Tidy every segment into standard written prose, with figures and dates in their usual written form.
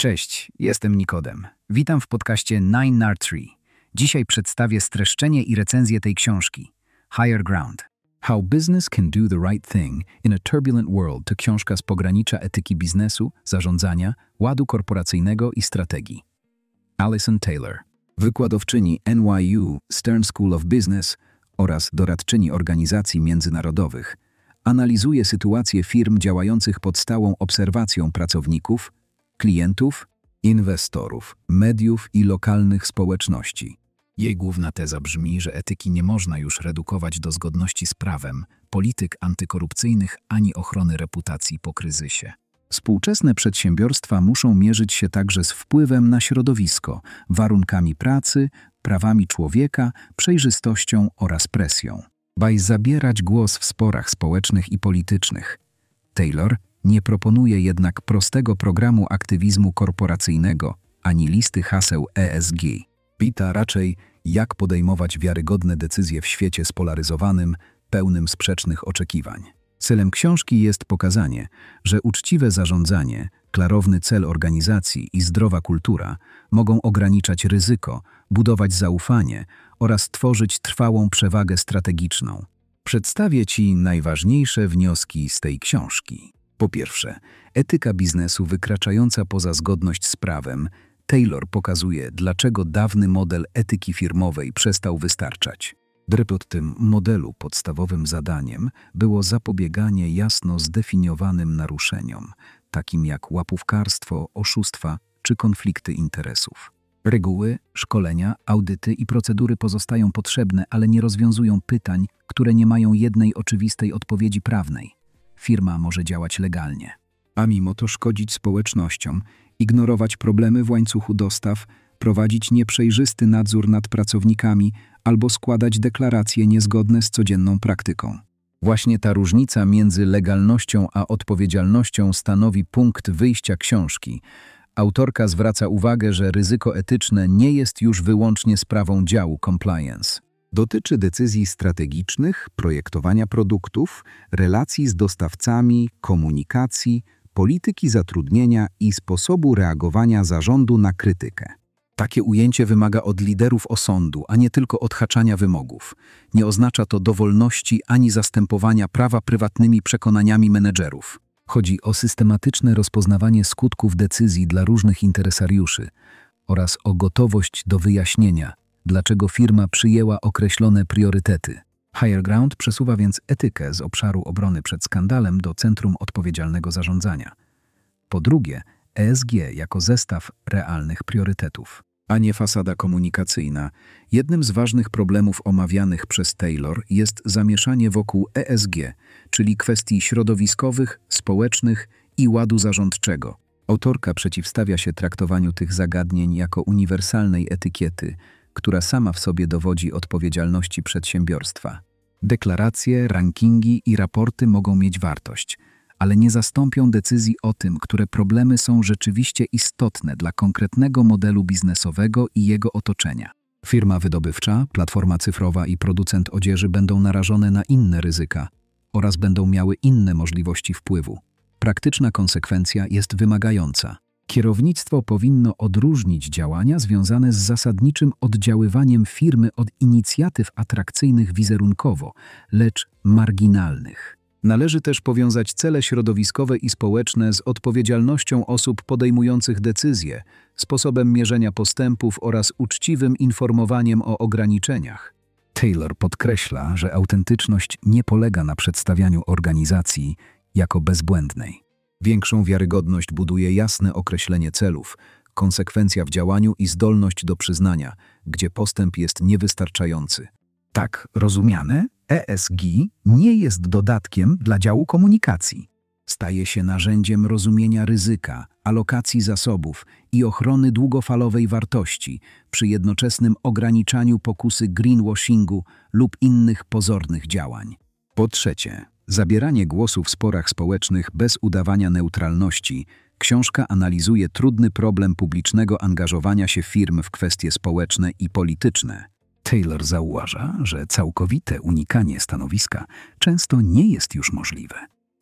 Cześć, jestem Nikodem. Witam w podcaście 9R3. Dzisiaj przedstawię streszczenie i recenzję tej książki. Higher Ground. How Business Can Do the Right Thing in a Turbulent World to książka z pogranicza etyki biznesu, zarządzania, ładu korporacyjnego i strategii. Alison Taylor, wykładowczyni NYU Stern School of Business oraz doradczyni organizacji międzynarodowych, analizuje sytuację firm działających pod stałą obserwacją pracowników, klientów, inwestorów, mediów i lokalnych społeczności. Jej główna teza brzmi, że etyki nie można już redukować do zgodności z prawem, polityk antykorupcyjnych ani ochrony reputacji po kryzysie. Współczesne przedsiębiorstwa muszą mierzyć się także z wpływem na środowisko, warunkami pracy, prawami człowieka, przejrzystością oraz presją. By zabierać głos w sporach społecznych i politycznych. Taylor nie proponuje jednak prostego programu aktywizmu korporacyjnego ani listy haseł ESG. Pyta raczej, jak podejmować wiarygodne decyzje w świecie spolaryzowanym, pełnym sprzecznych oczekiwań. Celem książki jest pokazanie, że uczciwe zarządzanie, klarowny cel organizacji i zdrowa kultura mogą ograniczać ryzyko, budować zaufanie oraz tworzyć trwałą przewagę strategiczną. Przedstawię Ci najważniejsze wnioski z tej książki. Po pierwsze, etyka biznesu wykraczająca poza zgodność z prawem. Taylor pokazuje, dlaczego dawny model etyki firmowej przestał wystarczać. W tym modelu podstawowym zadaniem było zapobieganie jasno zdefiniowanym naruszeniom, takim jak łapówkarstwo, oszustwa czy konflikty interesów. Reguły, szkolenia, audyty i procedury pozostają potrzebne, ale nie rozwiązują pytań, które nie mają jednej oczywistej odpowiedzi prawnej. Firma może działać legalnie, a mimo to szkodzić społecznościom, ignorować problemy w łańcuchu dostaw, prowadzić nieprzejrzysty nadzór nad pracownikami albo składać deklaracje niezgodne z codzienną praktyką. Właśnie ta różnica między legalnością a odpowiedzialnością stanowi punkt wyjścia książki. Autorka zwraca uwagę, że ryzyko etyczne nie jest już wyłącznie sprawą działu compliance. Dotyczy decyzji strategicznych, projektowania produktów, relacji z dostawcami, komunikacji, polityki zatrudnienia i sposobu reagowania zarządu na krytykę. Takie ujęcie wymaga od liderów osądu, a nie tylko odhaczania wymogów. Nie oznacza to dowolności ani zastępowania prawa prywatnymi przekonaniami menedżerów. Chodzi o systematyczne rozpoznawanie skutków decyzji dla różnych interesariuszy oraz o gotowość do wyjaśnienia, dlaczego firma przyjęła określone priorytety. Higher Ground przesuwa więc etykę z obszaru obrony przed skandalem do centrum odpowiedzialnego zarządzania. Po drugie, ESG jako zestaw realnych priorytetów, a nie fasada komunikacyjna. Jednym z ważnych problemów omawianych przez Taylor jest zamieszanie wokół ESG, czyli kwestii środowiskowych, społecznych i ładu zarządczego. Autorka przeciwstawia się traktowaniu tych zagadnień jako uniwersalnej etykiety, która sama w sobie dowodzi odpowiedzialności przedsiębiorstwa. Deklaracje, rankingi i raporty mogą mieć wartość, ale nie zastąpią decyzji o tym, które problemy są rzeczywiście istotne dla konkretnego modelu biznesowego i jego otoczenia. Firma wydobywcza, platforma cyfrowa i producent odzieży będą narażone na inne ryzyka oraz będą miały inne możliwości wpływu. Praktyczna konsekwencja jest wymagająca. Kierownictwo powinno odróżnić działania związane z zasadniczym oddziaływaniem firmy od inicjatyw atrakcyjnych wizerunkowo, lecz marginalnych. Należy też powiązać cele środowiskowe i społeczne z odpowiedzialnością osób podejmujących decyzje, sposobem mierzenia postępów oraz uczciwym informowaniem o ograniczeniach. Taylor podkreśla, że autentyczność nie polega na przedstawianiu organizacji jako bezbłędnej. Większą wiarygodność buduje jasne określenie celów, konsekwencja w działaniu i zdolność do przyznania, gdzie postęp jest niewystarczający. Tak rozumiane, ESG nie jest dodatkiem dla działu komunikacji. Staje się narzędziem rozumienia ryzyka, alokacji zasobów i ochrony długofalowej wartości przy jednoczesnym ograniczaniu pokusy greenwashingu lub innych pozornych działań. Po trzecie, zabieranie głosu w sporach społecznych bez udawania neutralności. Książka analizuje trudny problem publicznego angażowania się firm w kwestie społeczne i polityczne. Taylor zauważa, że całkowite unikanie stanowiska często nie jest już możliwe.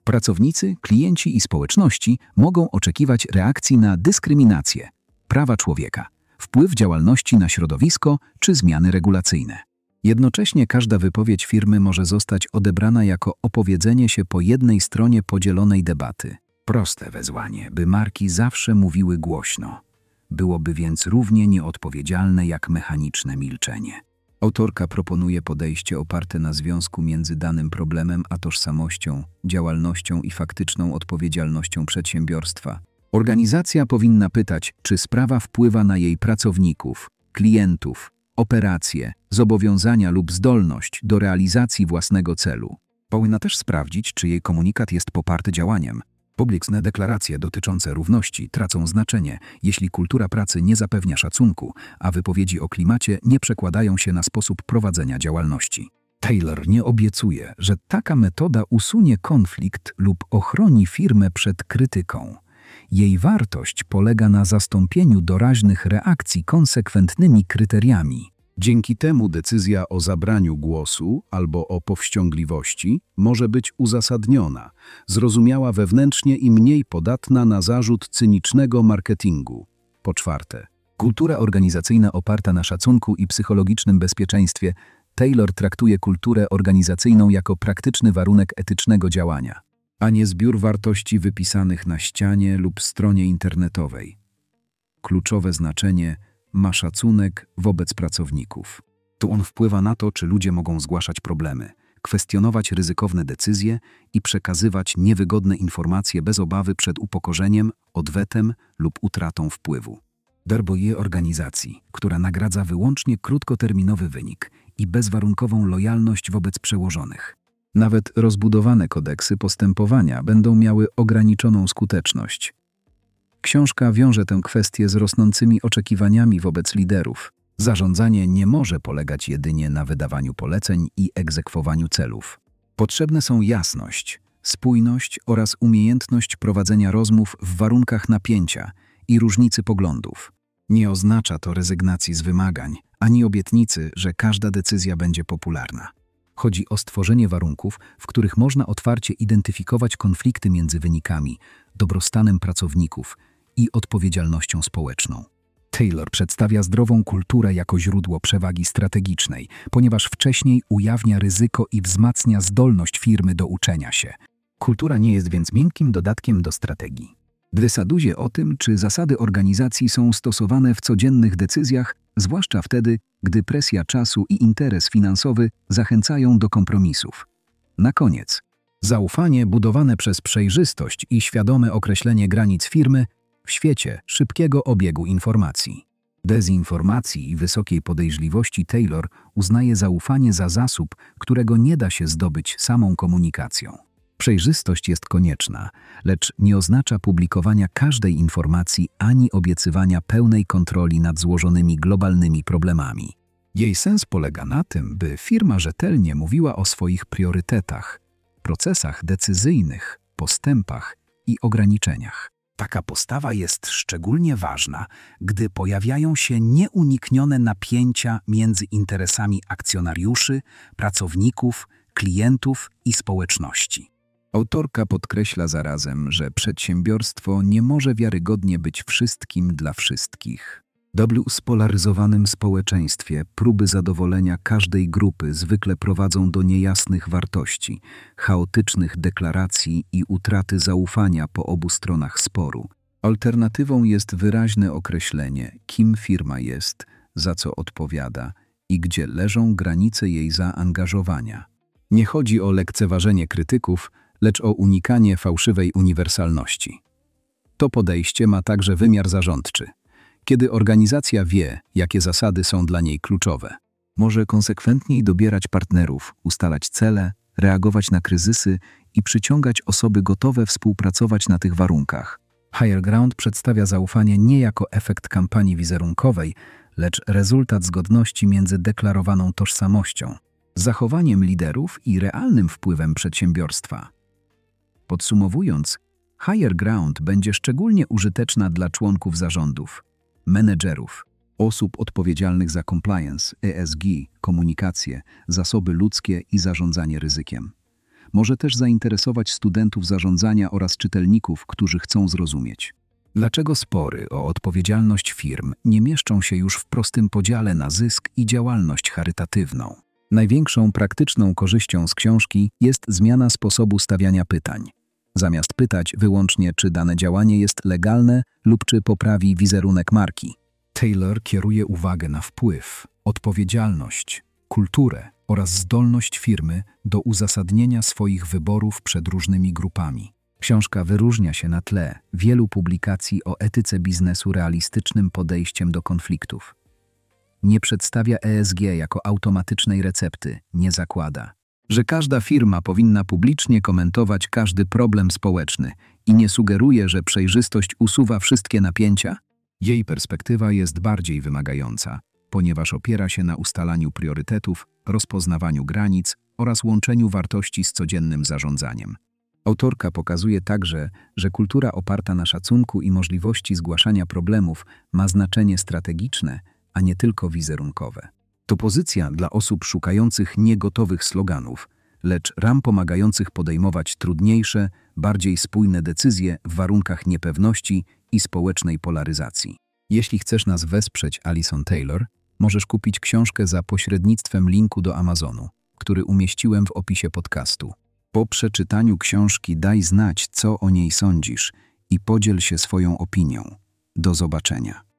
Pracownicy, klienci i społeczności mogą oczekiwać reakcji na dyskryminację, prawa człowieka, wpływ działalności na środowisko czy zmiany regulacyjne. Jednocześnie każda wypowiedź firmy może zostać odebrana jako opowiedzenie się po jednej stronie podzielonej debaty. Proste wezwanie, by marki zawsze mówiły głośno. Byłoby więc równie nieodpowiedzialne jak mechaniczne milczenie. Autorka proponuje podejście oparte na związku między danym problemem a tożsamością, działalnością i faktyczną odpowiedzialnością przedsiębiorstwa. Organizacja powinna pytać, czy sprawa wpływa na jej pracowników, klientów, operacje, zobowiązania lub zdolność do realizacji własnego celu. Powinna też sprawdzić, czy jej komunikat jest poparty działaniem. Publiczne deklaracje dotyczące równości tracą znaczenie, jeśli kultura pracy nie zapewnia szacunku, a wypowiedzi o klimacie nie przekładają się na sposób prowadzenia działalności. Taylor nie obiecuje, że taka metoda usunie konflikt lub ochroni firmę przed krytyką. Jej wartość polega na zastąpieniu doraźnych reakcji konsekwentnymi kryteriami. Dzięki temu decyzja o zabraniu głosu albo o powściągliwości może być uzasadniona, zrozumiała wewnętrznie i mniej podatna na zarzut cynicznego marketingu. Po czwarte, kultura organizacyjna oparta na szacunku i psychologicznym bezpieczeństwie. Taylor traktuje kulturę organizacyjną jako praktyczny warunek etycznego działania, a nie zbiór wartości wypisanych na ścianie lub stronie internetowej. Kluczowe znaczenie ma szacunek wobec pracowników. To on wpływa na to, czy ludzie mogą zgłaszać problemy, kwestionować ryzykowne decyzje i przekazywać niewygodne informacje bez obawy przed upokorzeniem, odwetem lub utratą wpływu. Darboje organizacji, która nagradza wyłącznie krótkoterminowy wynik i bezwarunkową lojalność wobec przełożonych. Nawet rozbudowane kodeksy postępowania będą miały ograniczoną skuteczność. Książka wiąże tę kwestię z rosnącymi oczekiwaniami wobec liderów. Zarządzanie nie może polegać jedynie na wydawaniu poleceń i egzekwowaniu celów. Potrzebne są jasność, spójność oraz umiejętność prowadzenia rozmów w warunkach napięcia i różnicy poglądów. Nie oznacza to rezygnacji z wymagań, ani obietnicy, że każda decyzja będzie popularna. Chodzi o stworzenie warunków, w których można otwarcie identyfikować konflikty między wynikami, dobrostanem pracowników i odpowiedzialnością społeczną. Taylor przedstawia zdrową kulturę jako źródło przewagi strategicznej, ponieważ wcześniej ujawnia ryzyko i wzmacnia zdolność firmy do uczenia się. Kultura nie jest więc miękkim dodatkiem do strategii. Decyzje o tym, czy zasady organizacji są stosowane w codziennych decyzjach, zwłaszcza wtedy, gdy presja czasu i interes finansowy zachęcają do kompromisów. Na koniec, zaufanie budowane przez przejrzystość i świadome określenie granic firmy w świecie szybkiego obiegu informacji. Dezinformacji i wysokiej podejrzliwości Taylor uznaje zaufanie za zasób, którego nie da się zdobyć samą komunikacją. Przejrzystość jest konieczna, lecz nie oznacza publikowania każdej informacji ani obiecywania pełnej kontroli nad złożonymi globalnymi problemami. Jej sens polega na tym, by firma rzetelnie mówiła o swoich priorytetach, procesach decyzyjnych, postępach i ograniczeniach. Taka postawa jest szczególnie ważna, gdy pojawiają się nieuniknione napięcia między interesami akcjonariuszy, pracowników, klientów i społeczności. Autorka podkreśla zarazem, że przedsiębiorstwo nie może wiarygodnie być wszystkim dla wszystkich. W spolaryzowanym społeczeństwie próby zadowolenia każdej grupy zwykle prowadzą do niejasnych wartości, chaotycznych deklaracji i utraty zaufania po obu stronach sporu. Alternatywą jest wyraźne określenie, kim firma jest, za co odpowiada i gdzie leżą granice jej zaangażowania. Nie chodzi o lekceważenie krytyków, lecz o unikanie fałszywej uniwersalności. To podejście ma także wymiar zarządczy. Kiedy organizacja wie, jakie zasady są dla niej kluczowe, może konsekwentniej dobierać partnerów, ustalać cele, reagować na kryzysy i przyciągać osoby gotowe współpracować na tych warunkach. Higher Ground przedstawia zaufanie nie jako efekt kampanii wizerunkowej, lecz rezultat zgodności między deklarowaną tożsamością, zachowaniem liderów i realnym wpływem przedsiębiorstwa. Podsumowując, Higher Ground będzie szczególnie użyteczna dla członków zarządów, menedżerów, osób odpowiedzialnych za compliance, ESG, komunikację, zasoby ludzkie i zarządzanie ryzykiem. może też zainteresować studentów zarządzania oraz czytelników, którzy chcą zrozumieć. Dlaczego spory o odpowiedzialność firm nie mieszczą się już w prostym podziale na zysk i działalność charytatywną? Największą praktyczną korzyścią z książki jest zmiana sposobu stawiania pytań. Zamiast pytać wyłącznie, czy dane działanie jest legalne lub czy poprawi wizerunek marki, Taylor kieruje uwagę na wpływ, odpowiedzialność, kulturę oraz zdolność firmy do uzasadnienia swoich wyborów przed różnymi grupami. Książka wyróżnia się na tle wielu publikacji o etyce biznesu realistycznym podejściem do konfliktów. Nie przedstawia ESG jako automatycznej recepty, nie zakłada, że każda firma powinna publicznie komentować każdy problem społeczny i nie sugeruje, że przejrzystość usuwa wszystkie napięcia. Jej perspektywa jest bardziej wymagająca, ponieważ opiera się na ustalaniu priorytetów, rozpoznawaniu granic oraz łączeniu wartości z codziennym zarządzaniem. Autorka pokazuje także, że kultura oparta na szacunku i możliwości zgłaszania problemów ma znaczenie strategiczne, a nie tylko wizerunkowe. To pozycja dla osób szukających nie gotowych sloganów, lecz ram pomagających podejmować trudniejsze, bardziej spójne decyzje w warunkach niepewności i społecznej polaryzacji. Jeśli chcesz nas wesprzeć, Alison Taylor, możesz kupić książkę za pośrednictwem linku do Amazonu, który umieściłem w opisie podcastu. Po przeczytaniu książki daj znać, co o niej sądzisz i podziel się swoją opinią. Do zobaczenia.